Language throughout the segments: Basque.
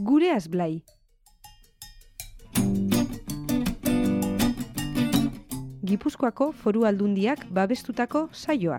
Gure Azblai. Gipuzkoako Foru Aldundiak babestutako saioa.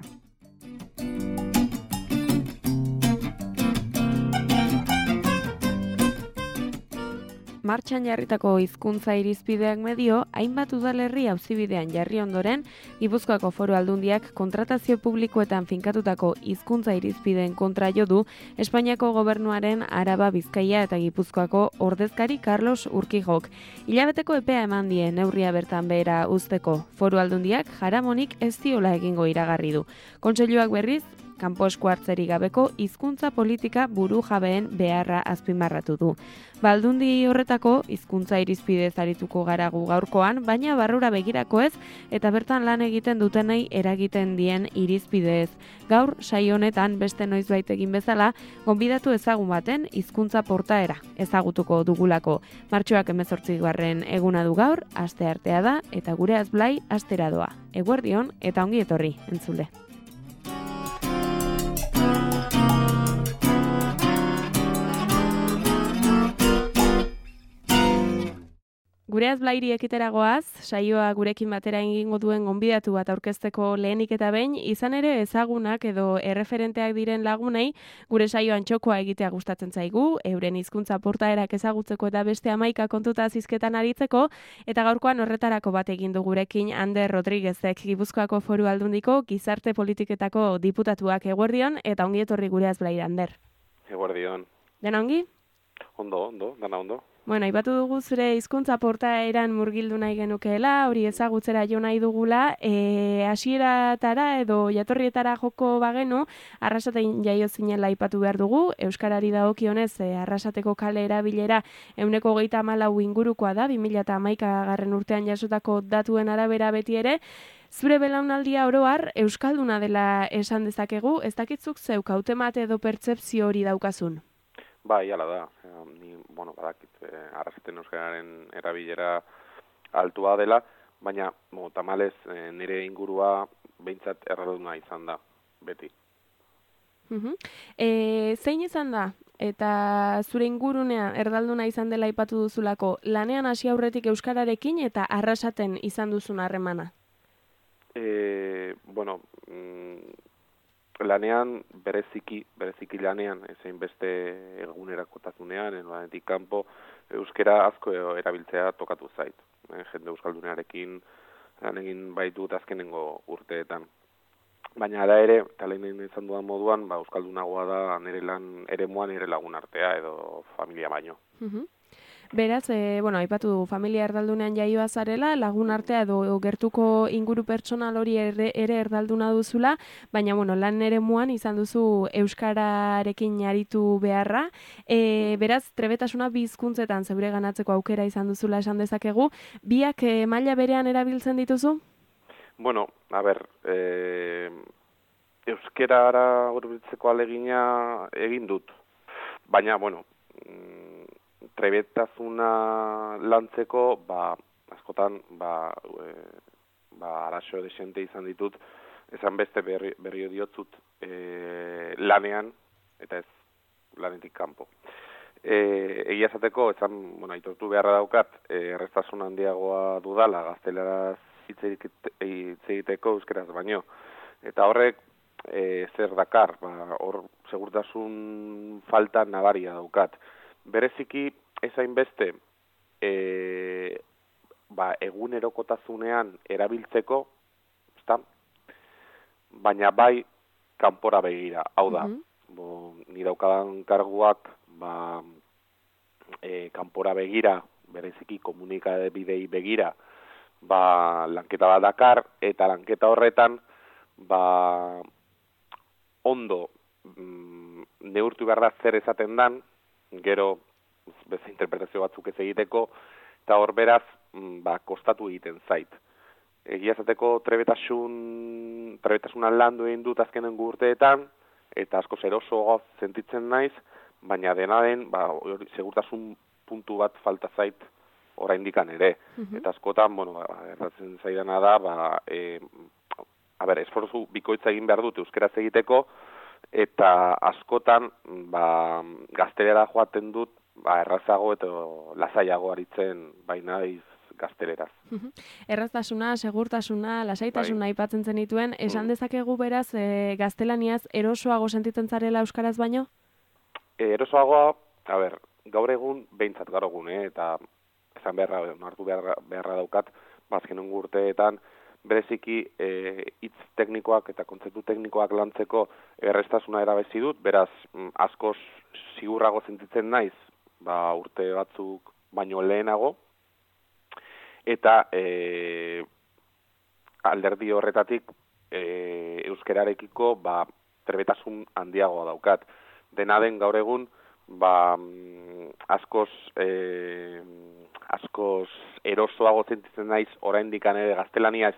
Martxan jarritako hizkuntza irizpideak medio, hainbat udalerri auzibidean jarri ondoren, Gipuzkoako Foru Aldundiak kontratazio publikoetan finkatutako hizkuntza irizpideen kontra jo du Espainiako gobernuaren Araba, Bizkaia eta Gipuzkoako ordezkari Carlos Urquijok. Hilabeteko epea eman die neurria bertan behera uzteko. Foru Aldundiak jaramonik ez diola egingo iragarri du. Kontseiluak berriz, kanpo esku hartzerik gabeko hizkuntza politika buru jabeen beharra azpimarratu du. Aldundi horretako hizkuntza irizpidez arituko gara gu gaurkoan, baina barrura begirako ez eta bertan lan egiten dutenei eragiten dien irizpidez. Gaur saio honetan beste noizbait egin bezala, gonbidatu ezagun baten hizkuntza portaera ezagutuko dugulako. Martxoak 18. eguna du gaur, asteartea da eta gure Azblai astera doa. Eguerdion eta ongi etorri, entzule. Gure Azblairi ekiteragoaz, saioa gurekin batera egingo duen gonbidatu bat aurkezteko lehenik eta behin, izan ere ezagunak edo erreferenteak diren lagunei, gure saioan txokoa egitea gustatzen zaigu, euren hizkuntza portaerak ezagutzeko eta beste 11 kontuta zizketan aritzeko, eta gaurkoan horretarako bat egin du gurekin Ander Rodriguezek, Gipuzkoako Foru Aldundiko gizarte politiketako diputatuak. Eguerdion eta ongi etorri gure Azblaira, Ander. Eguerdion. Dena ongi? Ondo, dana ondo. Bueno, aipatu dugu zure hizkuntza portaeran murgildu nahi genukeela, hori ezagutzera jo nahi dugula, hasieratara edo jatorrietara joko bagenu, Arrasaten jaio zinela aipatu behar dugu, euskarari dagokionez Arrasateko kale erabilera 124 ingurukoa da, 2011 urtean jasotako datuen arabera beti ere. Zure belaunaldia oro har euskalduna dela esan dezakegu, ez dakitzuk zeuk hautemate edo pertzepzio hori daukazun? Bai, hala da. Ni, badakit, Arrasaten euskararen erabilera altua dela, baina, tamalez, nire ingurua behintzat erralduna izan da, beti. Zein izan da? Eta zure ingurunea erdalduna izan dela aipatu duzulako, lanean hasi aurretik euskararekin eta Arrasaten izan duzun harremana? Lanean, bereziki lanean, ezein beste egunerakotasunean, enoanetik kanpo, euskera asko erabiltzea tokatu zait. Jende euskaldunearekin lan egin baitut azkenengo urteetan. Baina da ere, eta lehenen izan dudan moduan, euskaldunagoa da nire lan eremuan nire lagun artea edo familia baino. Beraz, aipatu du, familia erdaldunean jaioa zarela, lagun artea edo gertuko inguru pertsonal hori ere erdalduna duzula, baina lan eremuan izan duzu euskararekin aritu beharra. Beraz, trebetasuna bi hizkuntzetan zeure ganatzeko aukera izan duzula esan dezakegu, biak maila berean erabiltzen dituzu? Euskerara hurbiltzeko alegina egin dut, baina, trebetasuna lantzeko, askotan, arazo desente izan ditut, esan beste berrio diotzut lanean, eta ez lanetik kanpo. Egia esateko, aitortu beharra daukat, erreztasun handiagoa dudala, gazteleraz hitz egiteko euskeraz baino. Eta horrek, zer dakar, hor segurtasun falta nabaria daukat. Bereziki ezain beste egunerokotasunean erabiltzeko, baina bai kanpora begira. Hau da, ni daukadan karguak kanpora begira, bereziki komunikabidei begira, lanketa bat dakar, eta lanketa horretan ondo neurtu behar da zer esaten dan, gero beste interpretazio batzuk ez egiteko, eta hor beraz, kostatu egiten zait. Egia esateko trebetasuna landu egin dut azkenengo urteetan, eta asko eroso sentitzen naiz, baina dena den, segurtasun puntu bat falta zait oraindikan ere. Eta askotan, erratzen zaidana da, esforzu bikoitza egin behar dut euskeraz egiteko, eta askotan gaztelera joaten dut errazago eta lasaiago aritzen baina gazteleraz. Erraztasuna, segurtasuna, lasaitasuna aipatzen zenituen, esan dezakegu beraz gaztelaniaz erosoago sentitzen zarela euskaraz baino? Erosoagoa, gaur egun, behintzat gaur egun, eta esan beharra daukat, bazkenen urteetan, bereziki hitz teknikoak eta kontzeptu teknikoak lantzeko erraztasuna erabezi dut, beraz, askoz sigurrago sentitzen naiz, urte batzuk baino lehenago, eta alderdi horretatik euskararekiko trebetasun handiagoa daukat. Dena den gaur egun askoz erosoago sentitzen naiz oraindik ere gaztelaniaz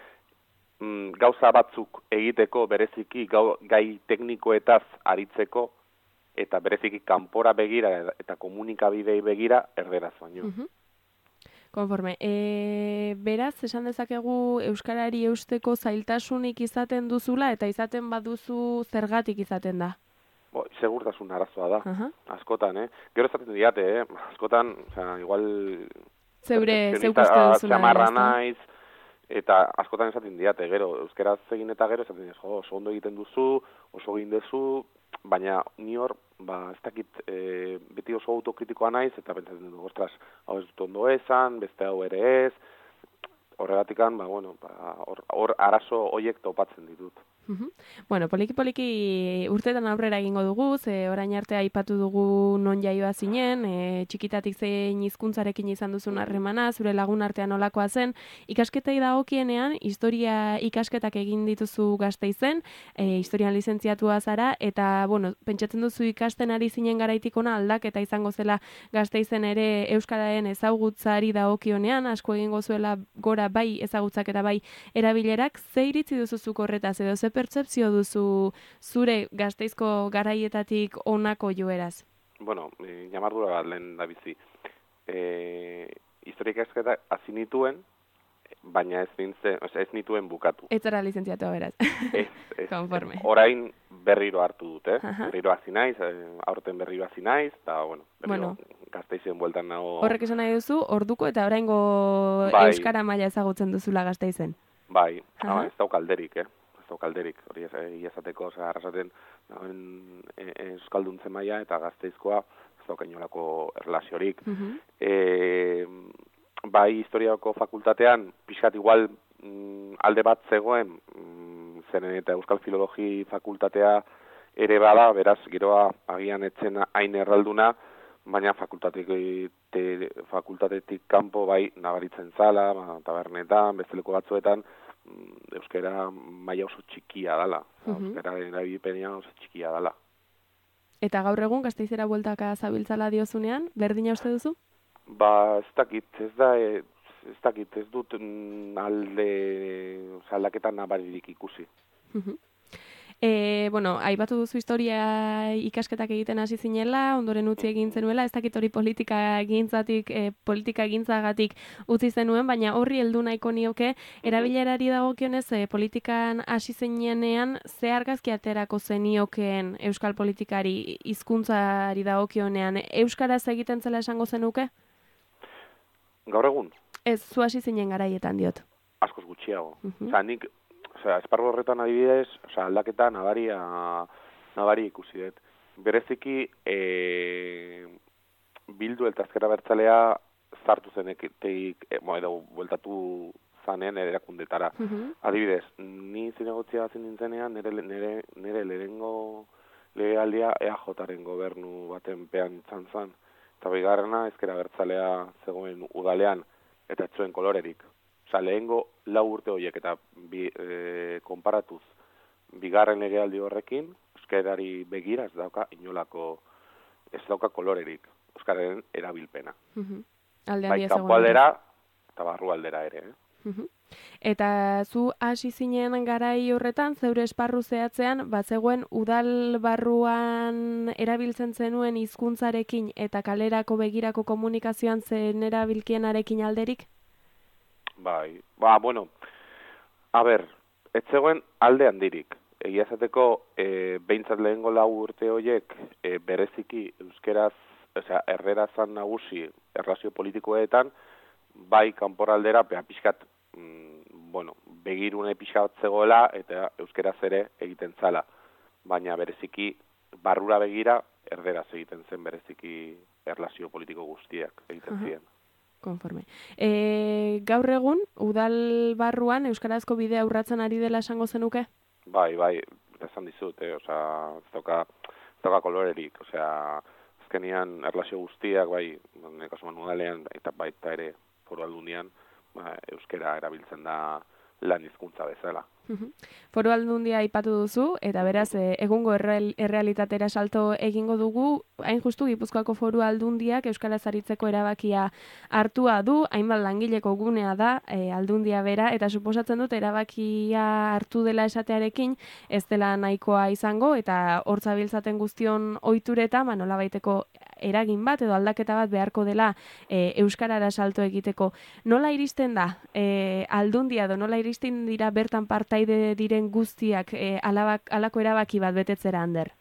gauza batzuk egiteko, bereziki gai teknikoetaz aritzeko, eta bereziki kanpora begira eta komunikabidei begira erderaz baino. Konforme. Beraz, esan dezakegu euskarari eusteko zailtasunik izaten duzula, eta izaten baduzu zergatik izaten da? Segurtasun arazoa da, askotan, Gero esaten diate, askotan, igual... Zeuk uste duzuna. Zamarra naiz, eta askotan esaten diate, gero, euskeraz egin eta gero, esaten diate, oso ondo egiten duzu, oso egin duzu, baina ni hor, ez dakit, beti oso autokritikoa naiz, eta pentsatzen dut, ostras, hau ez dut ondo esan, beste hau ere ez, horregatikan, hor arazo horiek topatzen ditut. Bueno, poliki urteetan aurrera egingo dugu, ze orain arte aipatu dugu non jaioa zinen, txikitatik zein hizkuntzarekin izan duzun harremana, zure lagun artean nolakoa zen, ikasketei dagokienean, historia ikasketak egin dituzu Gasteizen, historian lizentziatua zara, eta, pentsatzen duzu ikasten ari zinen garaitik ona aldaketa izango zela Gasteizen ere euskararen ezagutzari dagokionean, asko egingo zuela gora bai ezagutzak eta bai erabilerak, ze iritzi duzuzuk horretaz edo ze pertzepzio duzu zure Gasteizko garaietatik honako joeraz? Ñamardura bat lehen da bizi. Historia ikasketak hasi nituen, baina ez nituen bukatu. Ez zara lizentziatua beraz. Ez. Konforme. Orain berriro hartu dut, Berriro hasi naiz, aurten berriro hasi naiz, eta berriro Gasteizen bueltan nago. Horrek esan nahi duzu, orduko eta oraingo euskara maila ezagutzen duzula Gasteizen. Bai, ez daukalderik, hori esateko, arrasaten euskalduntzen maila eta Gazteizkoa ez daukainolako erlaziorik. Bai, historiako fakultatean, pixkat igual alde bat zegoen, zeren eta euskal filologi fakultatea ere bada, beraz, geroa agian etzen hain erralduna, baina fakultatetik kanpo bai nabaritzen zala, tabernetan, besteleko batzuetan, euskara maila oso txikia dala. Euskara erabilpena oso txikia dala. Eta gaur egun Gasteizera bueltaka zabiltzala diozunean, berdina uste duzu? Ez dakit, ez dut aldaketan nabaririk ikusi. Aipatu duzu historia ikasketak egiten hasi zinela, ondoren utzi egin zenuela, ez dakit hori politika egintzagatik utzi zenuen, baina horri heldu nahiko nioke, erabilerari dagokionez politikan hasi zinenean, ze argazki aterako zeniokeen euskal politikari hizkuntzari dagokionean, euskaraz egiten zela esango zenuke? Gaur egun? Ez, zu hasi zinen garaietan diot. Askoz gutxiago. Nik esparru horretan adibidez, aldaketa nabari ikusi dut. Bereziki, Bildu eta Ezker Abertzalea zartu zenetik, edo bueltatu zanen erakundetara. Adibidez, ni zinegotzia zin nintzenean, nire lehenengo legealdia EAJaren gobernu baten pean izan zen. Eta bigarrena Ezker Abertzalea zegoen udalean, eta ez zuen kolorerik. Lehengo 4 urte horiek eta konparatuz bigarren legealdi horrekin, euskarari begira ez dauka kolorerik, euskararen erabilpena. Bai kanpoaldera eta barrualdera ere. Eta zu hasi zinen garai horretan, zeure esparru zehatzean, zegoen udal barruan erabiltzen zenuen hizkuntzarekin eta kalerako begirako komunikazioan zen erabilkienarekin alderik? Bai, ez zegoen alde handirik. Egia esateko, behintzat lehengo 4 urte horiek bereziki euskeraz errera zan nagusi erlazio politikoetan, bai kanporaldera, pixkat, begirune pixkat zegoela, eta euskeraz ere egiten zala. Baina bereziki, barrura begira, erderaz egiten zen bereziki erlazio politiko guztiak egiten ziren. Konforme. Gaur egun, udal barruan euskarazko bidea urratzen ari dela esango zenuke? Bai, esan dizut, ez dauka kolorerik, azkenian erlazio guztiak, bai, nekasuman udalean, eta baita ere Foru Aldundian, euskera erabiltzen da lan hizkuntza bezala. Foru Aldundia aipatu duzu, eta beraz, egungo errealitatera salto egingo dugu, hain justu Gipuzkoako Foru Aldundiak euskaraz aritzeko erabakia hartua du, hainbat langileko gunea da Aldundia bera, eta suposatzen dut erabakia hartu dela esatearekin, ez dela nahikoa izango, eta hortza biltzaten guztion ohitureta, nolabaiteko eragin bat edo aldaketa bat beharko dela euskarara salto egiteko. Nola iristen da Aldundia edo nola iristen dira bertan partaide diren guztiak alako erabaki bat betetzera, Ander?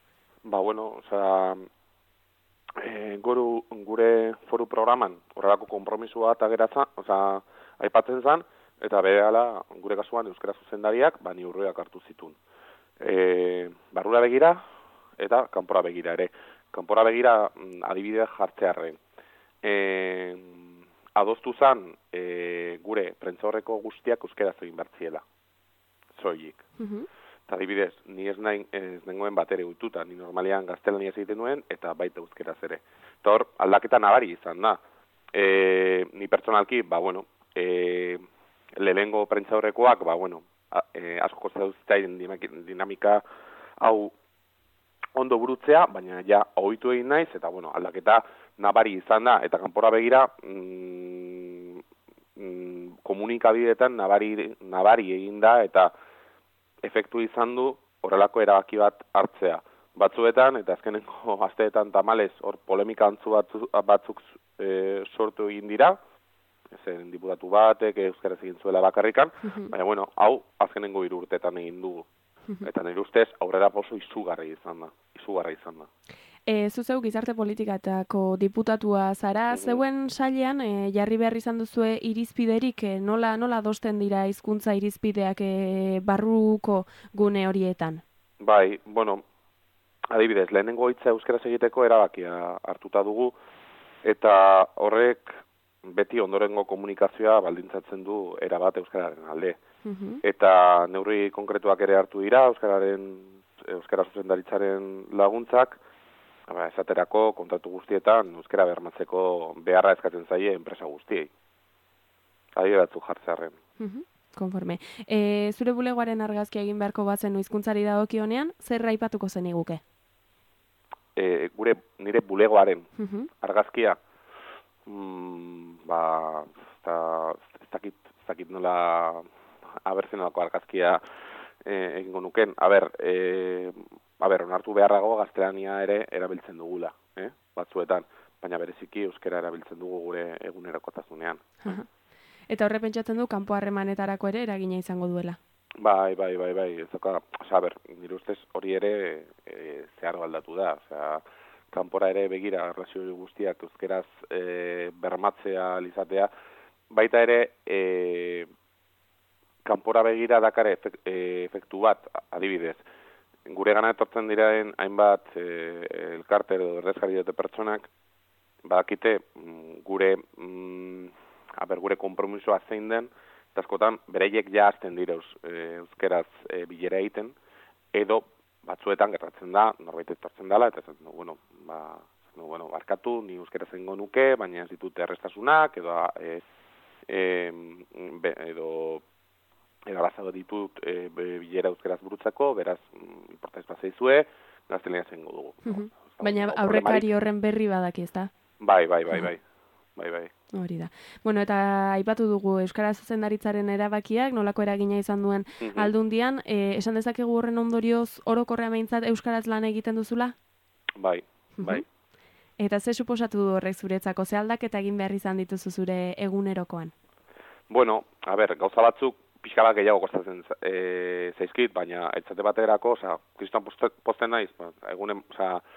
Gure foru programan horrelako konpromisua eta geratza, aipatzen zen, eta berehala gure kasuan euskara zuzendariak neurriak hartu zituen. Barrura begira eta kanpora begira ere. Kanpora begira adibidea jartzearren. Adostu zen gure prentzaurreko guztiak euskeraz egin bertziela. Zoilik. Eta adibidez, ni ez nengoen bat ere ututa, ni normalean gaztelaniaz egiten nuen, eta baita euskeraz ere. Eta hor, aldaketa nabari izan da. Ni pertsonalki, lehengo prentzaurrekoak, asko kostatzen dinamika hau ondo burutzea, baina ja ohitu egin naiz, eta aldaketa nabari izan da, eta kanpora begira komunikabideetan nabari egin da, eta efektu izan du horrelako erabaki bat hartzea. Batzuetan, eta azkeneko asteetan tamalez, hor polemika antzu batzuk sortu egin dira, zen diputatu batek euskaraz egin zuela bakarrikan, baina hau azkenengo 3 urteetan egin dugu. Eta nire ustez, aurrera oso izugarri izan da. Zuzeu gizarte politikatako diputatua zara, zeuen sailean jarri behar izan duzue irizpiderik, nola adosten dira hizkuntza irizpideak barruko gune horietan? Bai, adibidez, lehenengo hitza euskaraz egiteko erabakia hartuta dugu, eta horrek beti ondorengo komunikazioa baldintzatzen du erabat euskararen alde. Eta neurri konkretuak ere hartu dira, euskara zuzendaritzaren laguntzak, esaterako kontratu guztietan euskara bermatzeko beharra eskatzen zaie enpresa guztiei. Adibide batzuk jartzearren. Konforme. Zure bulegoaren argazkia egin beharko bazen hizkuntzari dagokionean, zer aipatuko zeniguke? Nire bulegoaren argazkia, ez dakit nola abertzenolako argazkia egingo nuken. Onartu beharrago gaztelania ere erabiltzen dugula, batzuetan, baina bereziki euskara erabiltzen dugu gure egunerokotasunean. Eta horre pentsatzen du kanpo harremanetarako ere eragina izango duela? Bai, nire ustez hori ere zehar aldatu da, kanpora ere begira erlazio guztiak euskeraz bermatzea izatea, baita ere kanpora begira dakar efektu bat, adibidez. Gure gana etortzen diren hainbat elkarte edo errezkari dute pertsonak, badakite gure konpromisoa zein den, eta askotan bereiek ja hasten dira euskeraz bilera egiten, edo batzuetan gertatzen da, norbait etortzen dela, eta esaten du, barkatu, ni euskera zengo nuke, baina ez ditut errestasunak, edo erabazago ditut bilera euskeraz burutzako, beraz, importaiz bazaizue, gaztelania zengo dugu. Baina aurrekari horren berri badaki, ez da? Bai. Hori da. Eta aipatu dugu Euskara Zuzendaritzaren erabakiak, nolako eragina izan duen Aldundian, esan dezakegu horren ondorioz orokorrean behintzat euskaraz lan egiten duzula? Bai. Eta ze suposatu du horrek zuretzako, ze aldaketa egin behar izan dituzu zure egunerokoan? Gauza batzuk pixka bat gehiago kostatzen zaizkit, baina etzate baterako, kriston posten naiz,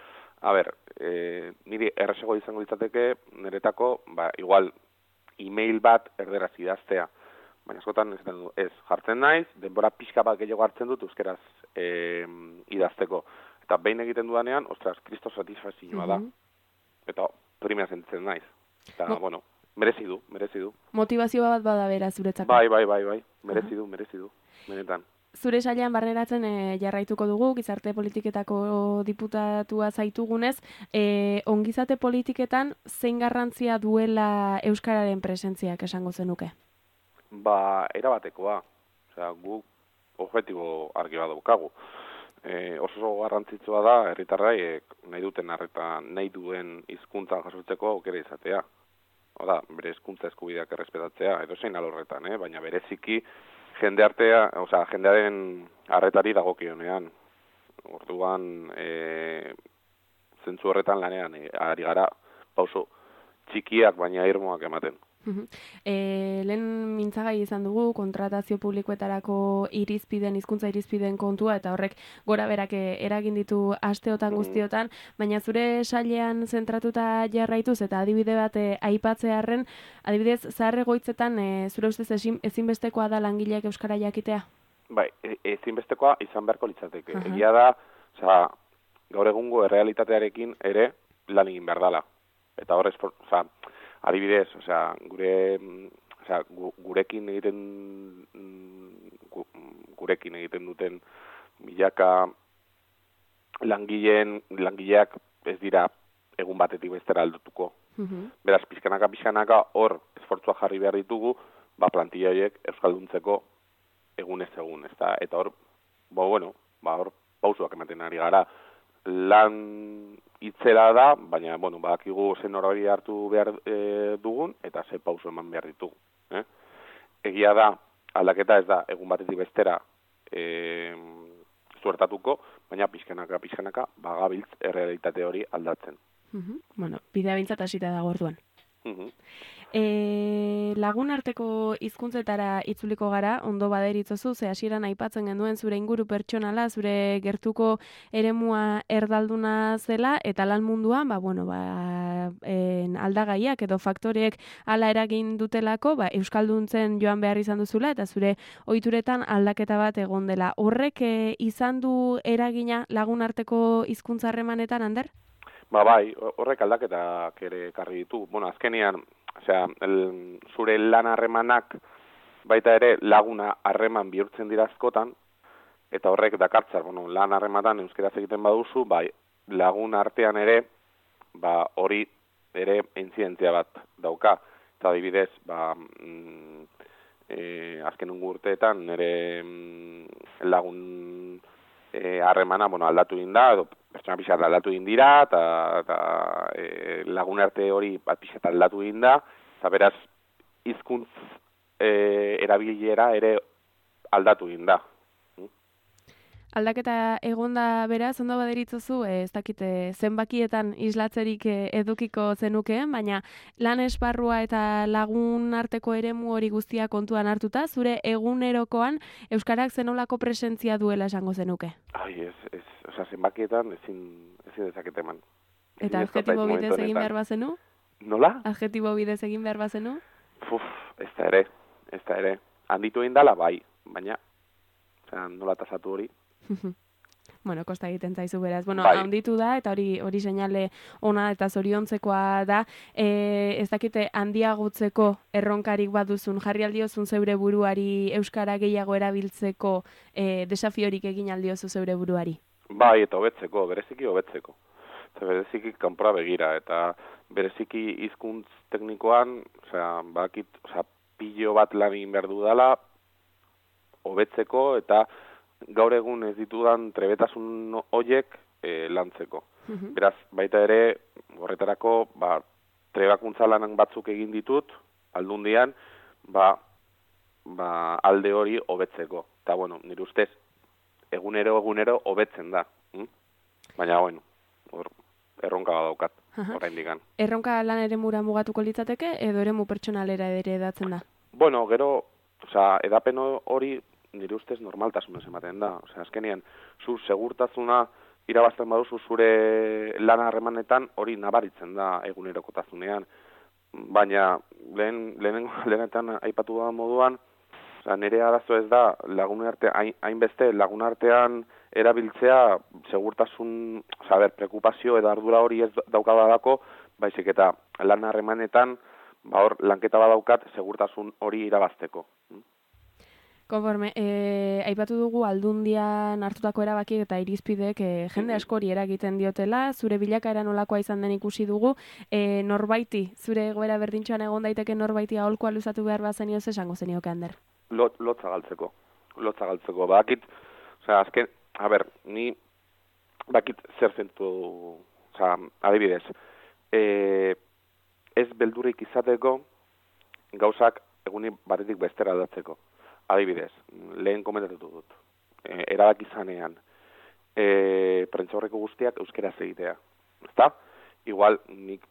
A ber, niri erresago izango litzateke, niretako, igual, e-mail bat erderaz idaztea. Baina askotan ez jartzen naiz, denbora pixka bat gehiago hartzen dut euskeraz idazteko. Eta behin egiten dudanean, ostras, kristo satisfazioa da. Eta primea sentitzen naiz. Eta, bueno, merezi du. Motivazio bat bada bera zuretzako. Bai, merezi du, benetan. Zure sailean barneratzen jarraituko dugu, gizarte politiketako diputatua zaitugunez, ongizate politiketan zein garrantzia duela euskararen presentziak esango zenuke? Erabatekoa. Osea, gu objektibo argi bat daukagu. Oso garrantzitsua da herritarraiek nahi duen hizkuntza jasotzeko aukera izatea. Oda, bere hizkuntza eskubideak errespetatzea, edozein alorretan, baina bereziki jendearen arretari dagokionean. Orduan, zentzu horretan lanean ari gara pauso txikiak baina irmoak ematen. Lehen mintzagai izan dugu kontratazio publikoetarako hizkuntza irizpideen kontua, eta horrek gora berak eragin ditu asteotan guztiotan, baina zure sailean zentratuta jarraituz eta adibide bat aipatzearren, adibidez zahar-egoitzetan zure ustez ezinbestekoa da langileak euskara jakitea? Bai, ezinbestekoa izan beharko litzateke. Egia da, gaur egungo errealitatearekin ere lan egin behar dela. Eta horrez, adibidez, gurekin egiten duten milaka langileak ez dira egun batetik bestera aldatuko. Beraz, pixkanaka hor esfortzua jarri behar ditugu, plantilla horiek euskalduntzeko egunez egun, ezta? Eta hor, hor pausuak ematen ari gara. Lan itzela da, baina, badakigu zen horari hartu behar dugun, eta ze pauso eman behar ditugu. Egia da, aldaketa ez da, egun batetik bestera zuertatuko, baina pixkanaka, bagabiltz errealitate hori aldatzen. Bidea bintzat hasita dago orduan. Lagun arteko hizkuntzetara itzuliko gara, ondo baderitzozu, ze hasieran aipatzen genuen zure inguru pertsonala, zure gertuko eremua erdalduna zela, eta lan munduan, aldagaiak edo faktoreek hala eragin dutelako, euskalduntzen joan behar izan duzula, eta zure ohituretan aldaketa bat egon dela. Horrek izan du eragina lagun arteko hizkuntza harremanetan, Ander? Bai, horrek aldaketak ere ekarri ditu. Azkenean, zure lan harremanak baita ere laguna harreman bihurtzen dira askotan, eta horrek dakartzar, lan harrematan euskeraz egiten baduzu, lagun artean ere, hori ere intzidentzia bat dauka. Eta adibidez, azken urteetan nire lagun harremana aldatu egin da, edo pertsona pixat aldatu egin dira, eta lagun arte hori pixat aldatu egin da, eta beraz, hizkuntz erabilera ere aldatu egin da. Aldaketa egonda beraz, ondo baderitzozu, ez dakite zenbakietan islatzerik edukiko zenukeen, baina lan esparrua eta lagun arteko eremu hori guztia kontuan hartuta, zure egunerokoan euskarak zenolako presentzia duela esango zenuke? Zenbakietan ezin dezakete eman. Eta adjetibo bidez egin behar bazenu? Nola? Adjetibo bidez egin behar bazenu? Ez da ere. Handitu egin dala, baina nola tasatu hori. Kosta egiten zaizu beraz. Handitu da, eta hori seinale ona eta zoriontzekoa da. Ez dakite handiagotzeko erronkarik baduzun, jarri aldiozun zeure buruari euskara gehiago erabiltzeko desafiorik egin aldiozu zeure buruari? Eta hobetzeko, bereziki hobetzeko. Bereziki kanpora begira, eta bereziki hizkuntz teknikoan, pilo bat lan egin behar dudala, hobetzeko, eta gaur egun ez ditudan trebetasun horiek lantzeko. Beraz, baita ere, horretarako, trebakuntza lanan batzuk egin ditut, aldundian, alde hori hobetzeko. Eta, nire ustez, egunero hobetzen da. Baina, erronka badaukat, oraindik. Erronka lan eremura mugatuko litzateke, edo eremu pertsonalera ere edatzen da? Gero, edapen hori nire ustez normaltasunez ematen da. Azkenean, zu segurtasuna irabazten baduzu zure lana harremanetan hori nabaritzen da egunerokotasunean. Baina lehenetan aipatu da moduan, nire arazo ez da hainbeste lagunartean erabiltzea segurtasun, preokupazio edo ardura hori ez daukadalako, baizik eta lan harremanetan hor lanketa badaukat segurtasun hori irabazteko. Konforme, aipatu dugu Aldundian hartutako erabakiek eta irizpideek jende askori eragiten diotela, zure bilakaera nolakoa izan den ikusi dugu, norbaiti, zure egoera berdintxoan egon daiteke norbaiti aholkoa luzatu behar bazenioz esango zenioke, Ander? Lotza galtzeko. Bakit, azken, ni bakit zer zentu, adibidez, ez beldurrik izateko gauzak eguni batetik bestera datzeko. Adibidez, lehen komentatu dut, erabaki zanean, prentsaurreko guztiak euskeraz egitea. Ezta? Igual, nik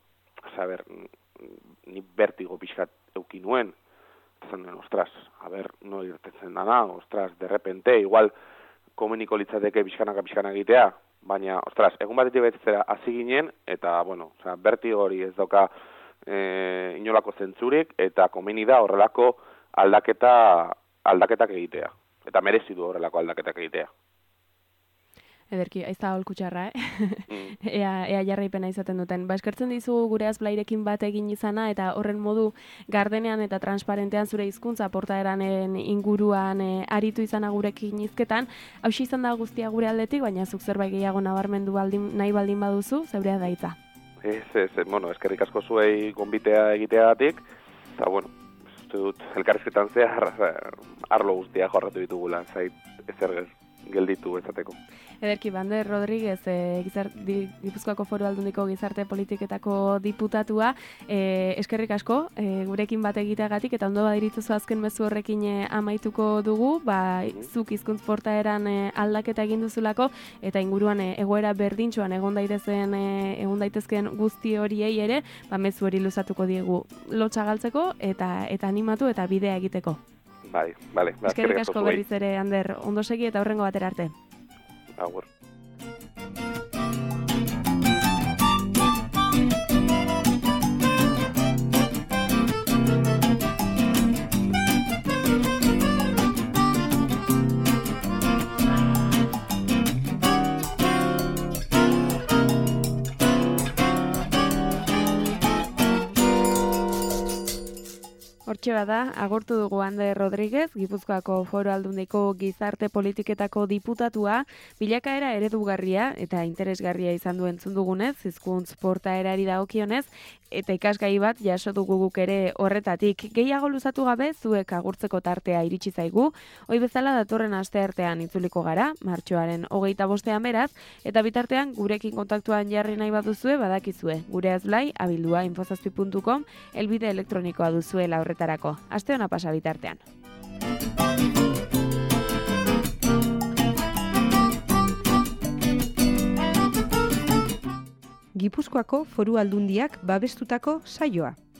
bertigo pixkat euki nuen, zen, ostras, no irtetzen dana, ostras, de repente, igual, komeniko litzateke pixkanaka egitea, baina, ostras, egun batetik betzera hasi ginen, eta, bertigo hori ez dauka inolako zentzurik, eta komeni da horrelako aldaketak egitea. Eta merezi du horrelako aldaketak egitea. Ederki, aiz da holku txarra, Ea jarraipena izaten duten. Eskertzen dizugu gure azblairekin bat egin izana, eta horren modu gardenean eta transparentean zure hizkuntza portaeranen inguruan aritu izana gurekin hizketan. Hauxe izan da guztia gure aldetik, baina zuk zerbait gehiago nabarmendu nahi baldin baduzu, zeurea da hitza. Eskerrik asko zuei gonbitea egiteagatik, eta, uste dut, elkarrizketan zehar arlo guztia jorratu ditugula, zait ezer gelditu ezateko. Ederki, Ander Rodriguez, Gipuzkoako Foru Aldundiko gizarte politiketako diputatua, eskerrik asko, gurekin bat egiteagatik, eta ondo badiritzuzu azken mezu horrekin amaituko dugu, zuk hizkuntz portaeran aldaketa egin duzulako, eta inguruan egoera berdintxoan egon daitezkeen guzti horiei ere, mezu hori luzatuko diegu lotxa galtzeko, eta animatu eta bidea egiteko. Bale. Eskerrik asko berriz ere, Ander, ondo segi eta horrengo batera arte. Agur. Hortxe bada, agortu dugu Ander Rodriguez, Gipuzkoako Foru Aldundiko gizarte politiketako diputatua, bilakaera eredugarria eta interesgarria izan du entzun dugunez, hizkuntz portaerari dagokionez, eta ikasgai bat jaso dugu guk ere horretatik. Gehiago luzatu gabe, zuek agurtzeko tartea iritsi zaigu, hoi bezala datorren asteartean itzuliko gara, martxoaren 25ean beraz, eta bitartean gurekin kontaktuan jarri nahi baduzue, badakizue, gure azblai, abildua.infozazpi.com, helbide elektronikoa duzuela horretarako. Aste ona pasa bitartean. Gipuzkoako Foru Aldundiak babestutako saioa.